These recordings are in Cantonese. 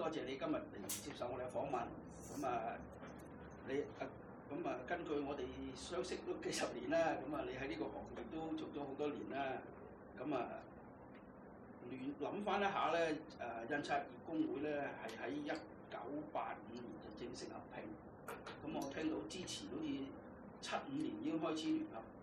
多謝你今日嚟接受我哋嘅訪問。根據我哋相識都幾十年啦，你喺呢個行業都做咗好多年啦。諗翻一下咧，印刷業工會咧係喺1985年就正式合併。我聽到之前好似75年已經開始聯合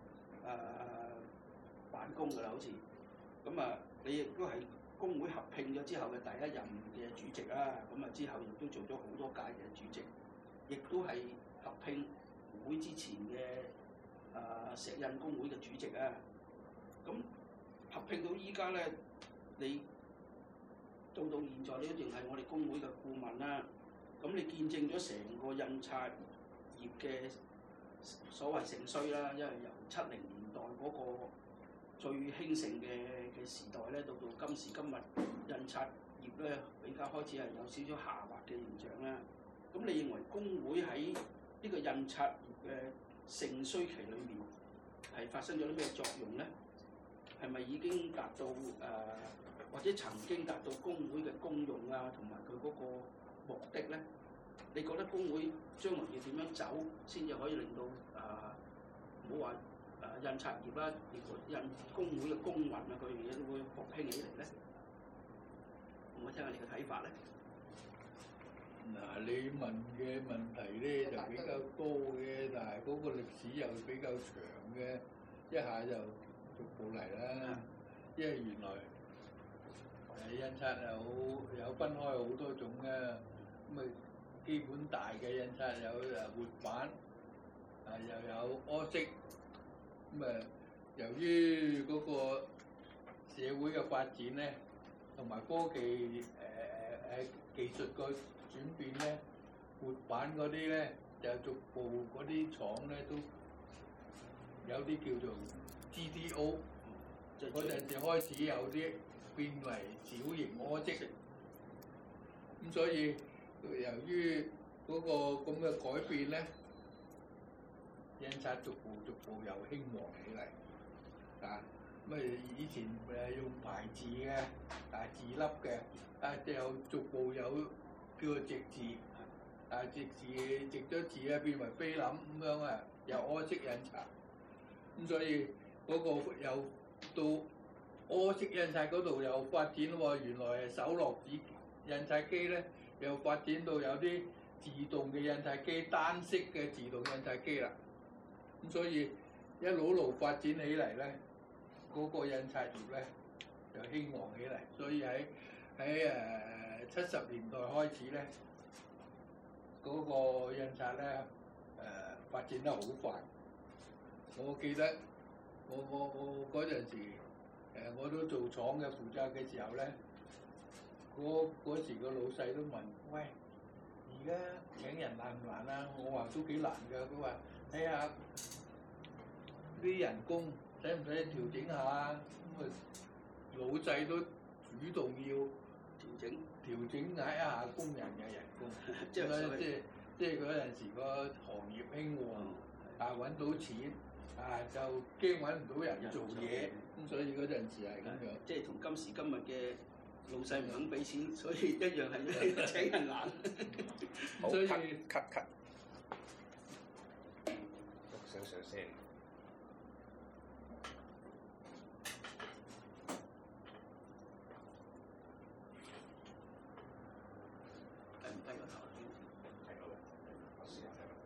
辦公㗎啦，好似。你亦都係工會合併咗之後嘅第一任嘅主席啦。之後亦都做咗好多屆嘅主席，亦都係合併會之前嘅石印工會嘅主席啊。合併到依家咧，你到現在你都仲係我哋工會嘅顧問啦。你見證咗成個印刷業嘅所謂盛衰啦，因為由70年代嗰個最興盛嘅時代咧，到今時今日印刷業咧比較開始係有少少下滑嘅現象啦。你認為工會喺呢個印刷業嘅盛衰期裏面係發生咗啲咩作用咧？係咪已經達到或者曾經達到工會嘅功用啊，同埋佢嗰個目的咧？你覺得工會將來要點樣走先至可以令到唔好話印刷業啦，連工會嘅工運啊，佢樣嘢都會復興起嚟咧？可唔可以聽下你嘅睇法咧？ 嗱，你問嘅問題咧就比較多嘅，但係嗰個歷史又比較長嘅，一下就逐步嚟啦。因為原來印刷有分開好多種嘅，基本大嘅印刷有活版，又有柯式。由於嗰個社會嘅發展咧，同埋科技技術個轉變咧，活版嗰啲咧就逐步嗰啲廠咧都有啲叫做 GTO，嗰陣時開始有啲變為小型柯式，所以由於嗰個咁嘅改變咧，印刷逐步又興旺起嚟。以前用排字嘅，字粒嘅，就逐步有叫做直字，直咗字咧變為菲林咁樣啊，有柯式印刷。所以嗰個又到柯式印刷嗰度又發展喎，原來係手落紙印刷機咧，又發展到有啲自動嘅印刷機，單色嘅自動印刷機啦。所以一路發展起嚟咧，嗰個印刷業咧就興旺起嚟。所以喺70年代開始咧，嗰個印刷咧發展得好快。我記得我嗰陣時我都做廠嘅負責嘅時候咧，嗰時個老細都問：喂，而家請人難唔難啊？我話都幾難㗎。佢話睇下啲人工使唔使調整下？老細都主動要調整解一下工人嘅人工。即係嗰陣時個行業興旺，揾到錢，就驚揾唔到人做嘢，所以嗰陣時係咁樣。 即係同今時今日嘅老細唔肯俾錢，所以一樣係請人難。 好， 所以 cut，喐少少先。 低唔低個頭先？ 睇到嘅，我試下睇下。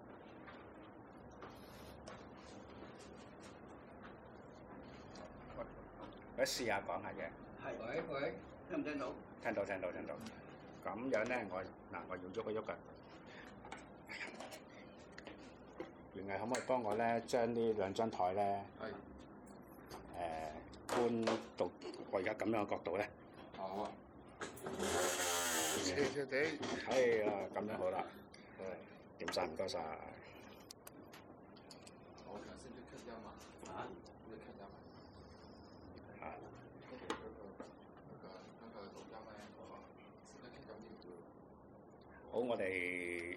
我試下講下嘅。 係。 喂， 聽唔聽到？ 聽到。咁樣咧，我要喐一喐㗎。袁毅可唔可以幫我咧，將呢兩張台咧，搬到我而家咁樣嘅角度咧？ 好啊。 斜地。係啦，咁樣好啦。掂晒，唔該晒。 我頭先都 cut 音啊！你 cut 音啊？ 係。 嗰個錄音咧，先得 cut 音要。 好，我哋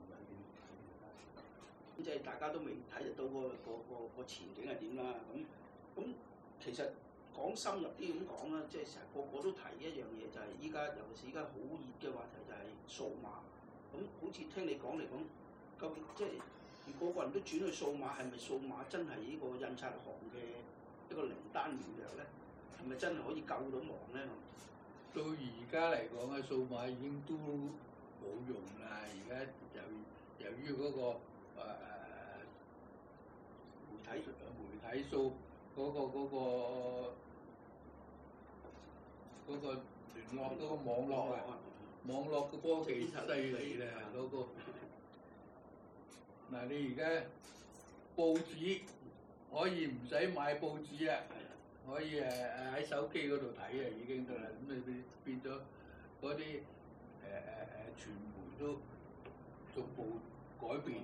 即係大家都未睇得到個前景係點啦。咁其實講深入啲咁講啦，即係成日個個都提一樣嘢，就係依家尤其是依家好熱嘅話題就係數碼。咁好似聽你講嚟講，究竟即係如果個人都轉去數碼，係咪數碼真係呢個印刷行嘅一個靈丹妙藥咧？係咪真係可以救到忙咧？ 到而家嚟講嘅數碼已經都冇用啦。而家由於嗰、個媒體數嗰個聯絡嗰個網絡啊，網絡嘅科技犀利啦嗰個。嗱，你而家報紙可以唔使買報紙啊，可以喺手機嗰度睇啊，已經得啦。咁你變咗嗰啲傳媒都逐步改變。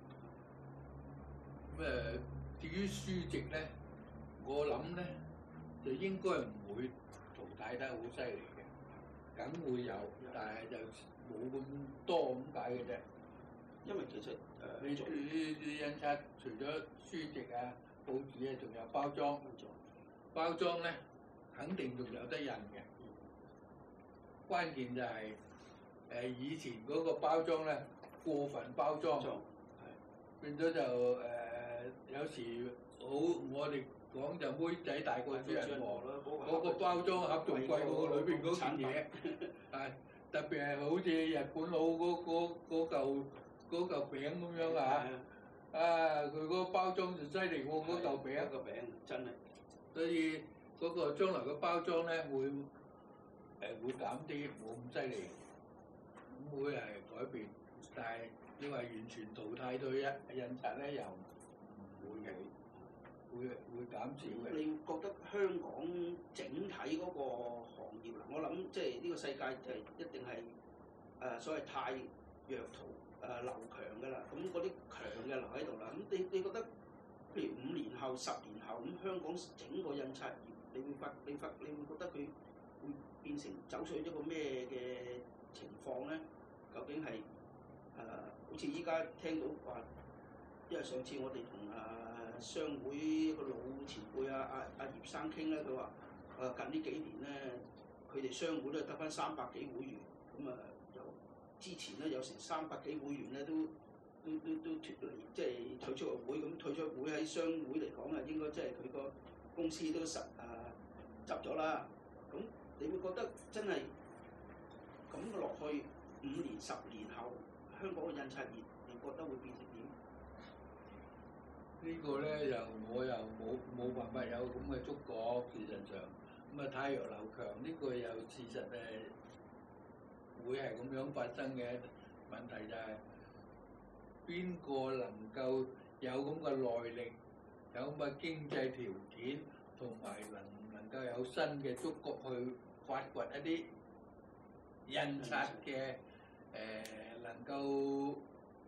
咁至於書籍咧，我諗咧就應該唔會淘汰得好犀利嘅，梗會有，但係就冇咁多咁解嘅啫。 因為其實你印刷除咗書籍啊、報紙啊，仲有包裝。包裝咧肯定仲有得印嘅，關鍵就係以前嗰個包裝咧過分包裝，變咗就有時好我哋講就妹仔大過主人婆咯，嗰個包裝盒仲貴過裏邊嗰件嘢，係特別係好似日本佬嗰嚿餅咁樣啊，佢嗰個包裝就犀利過嗰嚿餅， 個餅真係。 所以嗰個將來嘅包裝咧會減啲，冇咁犀利，咁會係改變。但係你話完全淘汰到印刷咧，又唔會嘅，會減少嘅。 你覺得香港整體嗰個行業嗱，我諗即係呢個世界就係一定係所謂太弱圖留強㗎啦。咁嗰啲強嘅留喺度啦。咁你覺得譬如5年後、10年後咁香港整個印刷業，你會覺得佢會變成走上一個咩嘅情況咧？究竟係好似依家聽到話，因為上次我哋同商會一個老前輩阿葉生傾咧，佢話近呢幾年咧，佢哋商會都係得翻300幾會員，咁由之前咧有成300幾會員咧都脫離，即係退出個會，咁退出會喺商會嚟講啊，應該即係佢個公司都執咗啦。咁你會覺得真係咁落去5年、10年後，香港嘅印刷業，你覺得會變成點？ 呢個咧我又冇辦法有咁嘅觸覺，事實上咁太弱流強呢個又事實會係咁樣發生嘅。問題就係邊個能夠有咁嘅耐力，有咁嘅經濟條件，同埋能夠有新嘅觸覺去發掘一啲印刷嘅能夠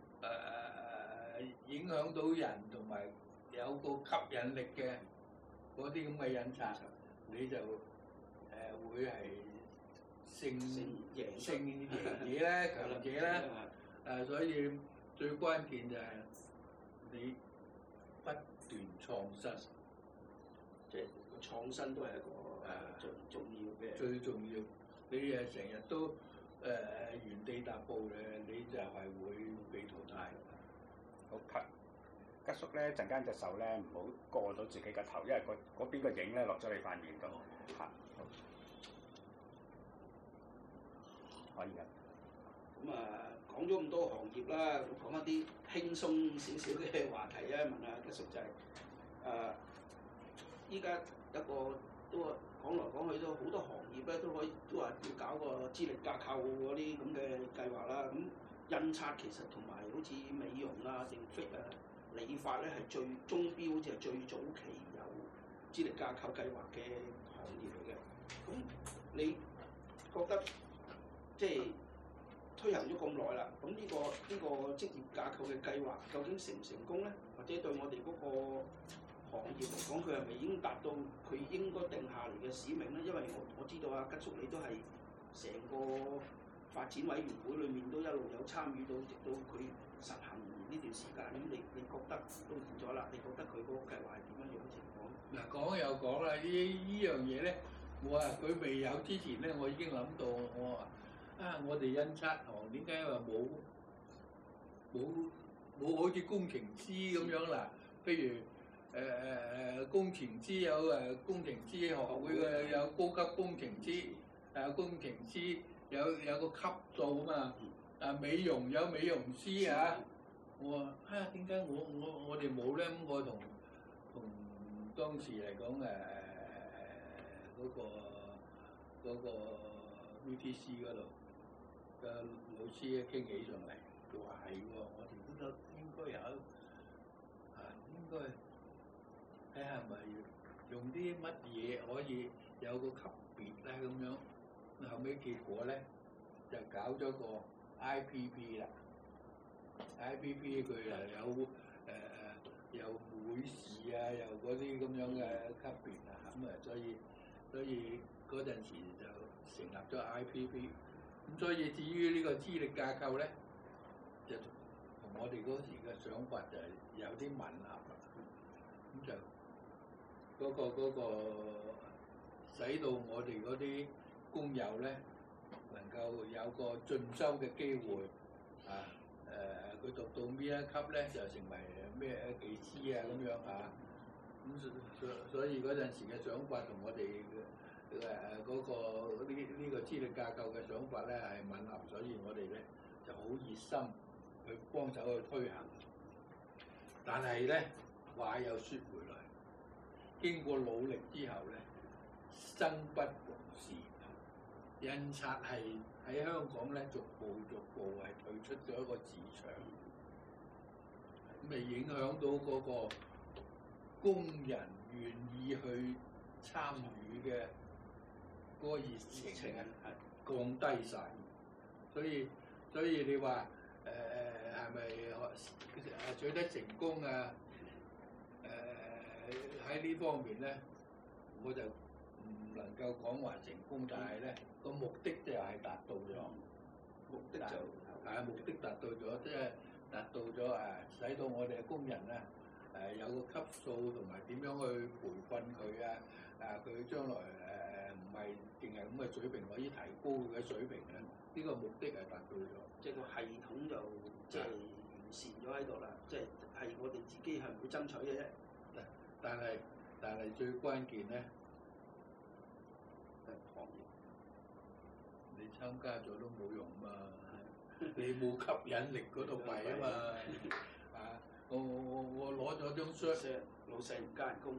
影響到人同埋有個吸引力嘅嗰啲咁嘅印刷，你就會係勝者啦、強者啦。所以最關鍵就係你不斷創新， 即係個創新都係一個重要嘅。 最重要，你成日都原地踏步嘅，你就係會被淘汰。 好咳，吉叔咧陣間隻手咧唔好過到自己個頭，因為嗰邊個影咧落咗你塊面度。嚇，可以㗎。 咁講咗咁多行業啦，講一啲輕鬆少少嘅話題啊，問下吉叔就係依家一個都話講來講去都好多行業咧都話要搞個資歷架構嗰啲咁嘅計劃啦。咁印刷其實同埋好似美容啊、定 fit 理髮咧係最鐘錶，好似係最早期有資歷架構計劃嘅行業嚟嘅。咁你覺得即係推行咗咁耐啦，咁呢個職業架構嘅計劃究竟成唔成功咧？或者對我哋嗰個行業嚟講，佢係咪已經達到佢應該定下嚟嘅使命咧？因為我知道吉叔你都係成個發展委員會裏面都一路有參與到，直到佢實行呢段時間。咁你覺得都完咗啦？你覺得佢嗰個計劃係點樣樣情況？ 嗱講又講啦，呢樣嘢咧，我話佢未有之前咧，我已經諗到，我話我哋印刷行點解話冇好似工程師咁樣啦？譬如工程師有工程師學會嘅，有高級工程師，工程師有個級數啊嘛，美容有美容師啊。我話點解我哋冇咧？咁我同當時嚟講嗰個 VTC 嗰度嘅老師咧傾起上嚟，佢話係喎，我哋都應該有應該睇下咪用啲乜嘢可以有個級別咧咁樣。後尾結果咧就搞咗個 IPP 啦。IPP 佢又有會試啊，又嗰啲咁樣嘅級別啊，咁所以嗰陣時就成立咗 IPP。咁所以至於呢個資歷架構咧，就同我哋嗰時嘅想法就係有啲吻合啦。咁就嗰個使到我哋嗰啲工友咧能夠有個進修嘅機會啊。佢讀到邊一級咧，就成為咩技師啊咁樣啊。咁所以嗰陣時嘅想法同我哋嗰個呢個資歷架構嘅想法咧係吻合，所以我哋咧就好熱心去幫手去推行。但係咧話又説回來，經過努力之後咧，生不逢時，印刷係喺香港咧逐步係退出咗一個市場，咁咪影響到嗰個工人願意去參與嘅嗰個熱情降低晒。所以你話係咪取得成功啊？喺呢方面咧，我就唔能夠講話成功，但係咧個目的就係達到咗。目的達到咗，即係達到咗使到我哋嘅工人咧有個級數同埋點樣去培訓佢啊！佢將來唔係淨係咁嘅水平，可以提高佢嘅水平咧。呢個目的係達到咗， 即係個系統就即係完善咗喺度啦。即係我哋自己係唔會爭取嘅啫。 但係最關鍵咧， 行業你參加咗都冇用嘛，你冇吸引力嗰度弊啊嘛。我攞咗張相， 老細唔加人工，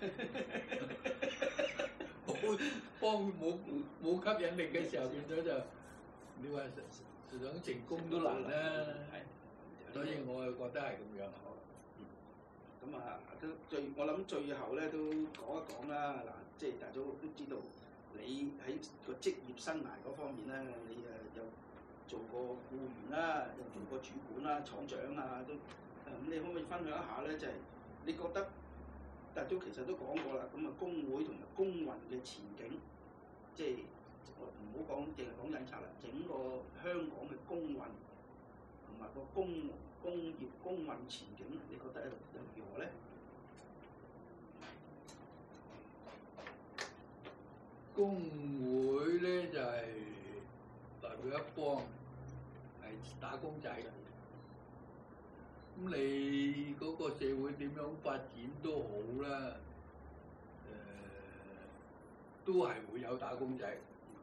冇吸引力嘅時候變咗就你話想成功都難啦。所以我係覺得係咁樣。 咁我諗最後咧都講一講啦。嗱，即係大家都知道，你喺個職業生涯嗰方面咧，你又做過僱員啦，又做過主管啦、廠長啊都。咁你可唔可以分享一下咧？就係你覺得，但係其實都講過啦。咁工會同埋工運嘅前景，即係唔好講淨係講印刷啦，整個香港嘅工運同埋個工業工運前景，你覺得又如何咧？ 工會咧就係代表一幫係打工仔。咁你嗰個社會點樣發展都好啦，都係會有打工仔，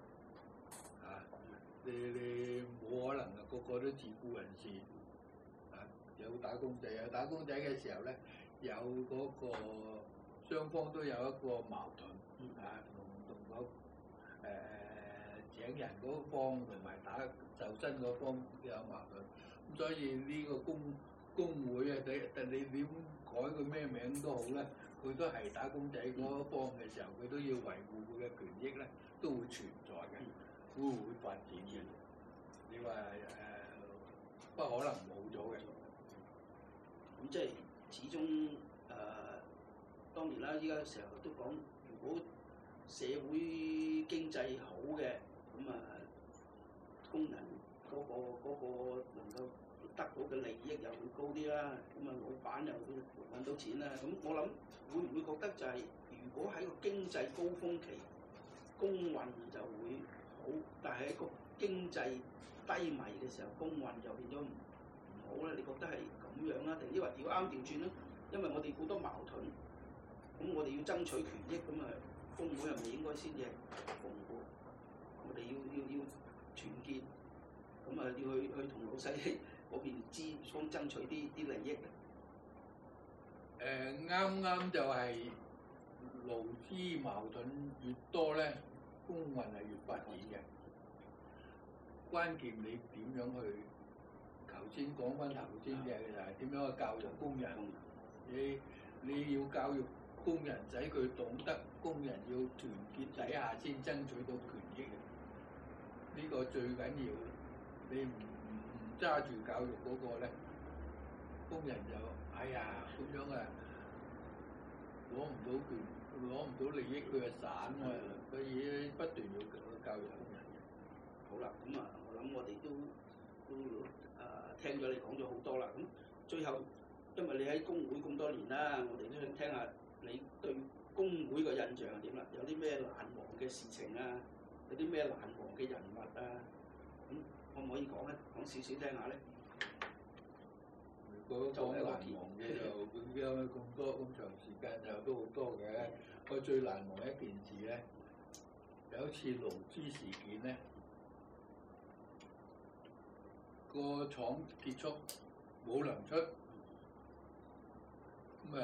你冇可能個個都自僱人士，有打工仔，有打工仔嘅時候咧，有嗰個雙方都有一個矛盾，同請人嗰方同埋打就薪嗰方都有矛盾，咁所以呢個工會啊，你點改佢咩名都好咧，佢都係打工仔嗰方嘅時候，佢都要維護佢嘅權益咧，都會存在嘅，會發展嘅。你話不可能冇咗嘅。 咁即係始終當然啦，依家成日都講，如果社會經濟好嘅，咁工人嗰個能夠得到嘅利益又會高啲啦，咁啊老闆又會揾到錢啦。咁我諗會唔會覺得就係、如果喺個經濟高峰期，工運就會好，但係喺個經濟低迷嘅時候，工運就變咗唔好咧？你覺得係咁樣啊？定抑或如果啱調轉咧？因為我哋好多矛盾，咁我哋要爭取權益，咁啊工會係咪應該先至蓬勃？我哋要團結，咁啊要去同老細嗰邊方爭取啲利益。 啱啱就係勞資矛盾越多咧，工運係越發展嘅。關鍵你點樣去？頭先講翻頭先嘅就係點樣去教育工人？你要教育工人，使佢懂得工人要團結底下先爭取到權益嘅。呢個最緊要。你唔揸住教育嗰個咧，工人就哎呀咁樣啊，攞唔到權，攞唔到利益，佢就散啊，所以不斷要教育工人嘅。 好啦，咁啊，我諗我哋都聽咗你講咗好多啦。咁最後，因為你喺工會咁多年啦，我哋都想聽下你對工會個印象係點啦？有啲咩難忘嘅事情啊？有啲咩難忘嘅人物啊？咁可唔可以講咧？講少少聽下咧。 如果講難忘嘅就有咁長時間就都好多嘅。我最難忘一件事咧，有一次勞資事件咧，個廠結束冇糧出，咁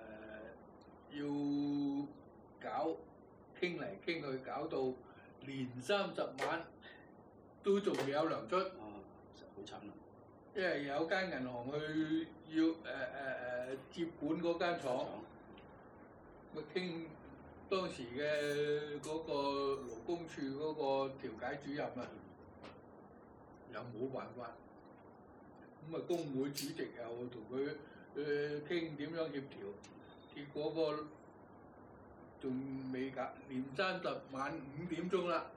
要傾嚟傾去，搞到年30晚都仲未有糧出。 好慘啊！ 因為有間銀行去要接管嗰間廠，咪傾當時嘅嗰個勞工處嗰個調解主任啊，又冇辦法，咁啊工會主席又同佢傾點樣協調，結果個仲未㗎，年30晚5點鐘啦，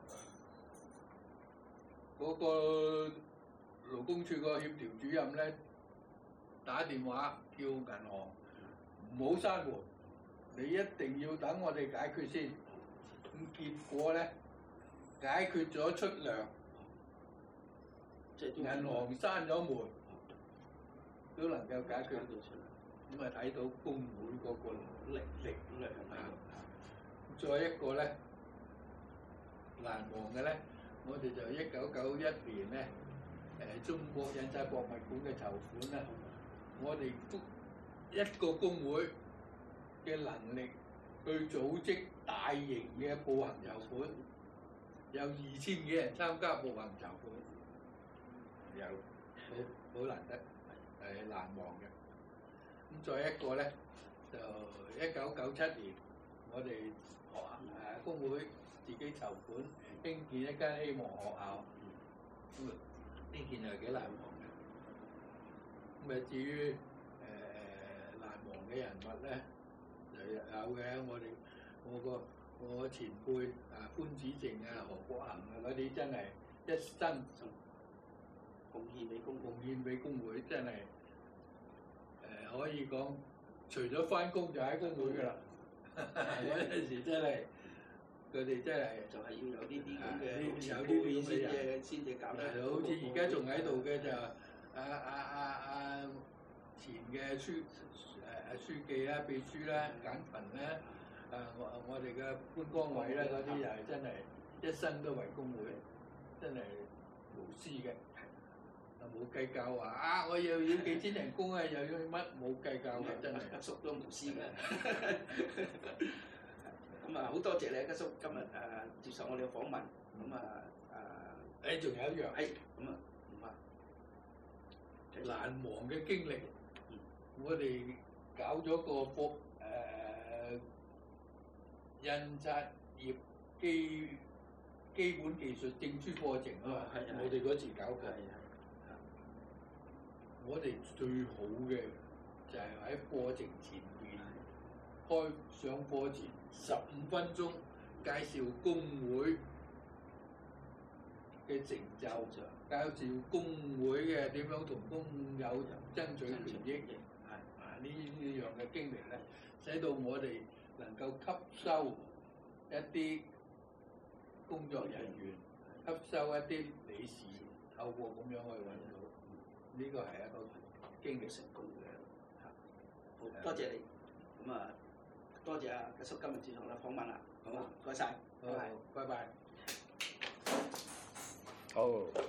嗰個勞工處個協調主任咧打電話叫銀行唔好閂門，你一定要等我哋解決先。咁結果咧解決咗出糧，銀行閂咗門都能夠解決到出嚟。咁啊睇到工會嗰個力量啊！再一個咧難忘嘅咧，我哋就1991年咧。中國印刷博物館嘅籌款咧，我哋一個工會嘅能力去組織大型嘅步行籌款，有2000幾人參加步行籌款，有好難得，難忘嘅。咁再一個咧，就1997年，我哋工會自己籌款興建一間希望學校。呢件係幾難忘嘅。咁至於難忘嘅人物咧，就有嘅。我前輩潘子正何國衡嗰啲真係一生貢獻俾工會，真係可以講，除咗翻工就喺工會㗎啦。嗰陣時真係。佢哋真係就係要有呢啲咁嘅， 有呢啲咁嘅人先至搞得。 好似而家仲喺度嘅就前嘅書記啦、秘書啦、簡群啦，我哋嘅潘光偉啦嗰啲又係真係一生都為工會，真係無私嘅，冇計較話我又要幾千人工啊，又要乜冇計較嘅，真係吉叔都無私嘅。咁好多謝你吉叔今日接受我哋嘅訪問。咁仲有一樣， 咁唔怕難忘嘅經歷。我哋搞咗個印刷業基本技術證書課程啊嘛，我哋嗰時搞過。我哋最好嘅就係喺課程前邊上課前15分鐘介紹工會嘅成就，介紹工會嘅點樣同工友爭取權益，呢樣嘅經歷咧，使到我哋能夠吸收一啲工作人員，吸收一啲理事，透過咁樣去揾到，呢個係一個經歷成功嘅。 好，多謝你。咁啊，多謝阿吉叔今日接受我訪問啦，好嘛？唔該晒， 好，拜拜。 好。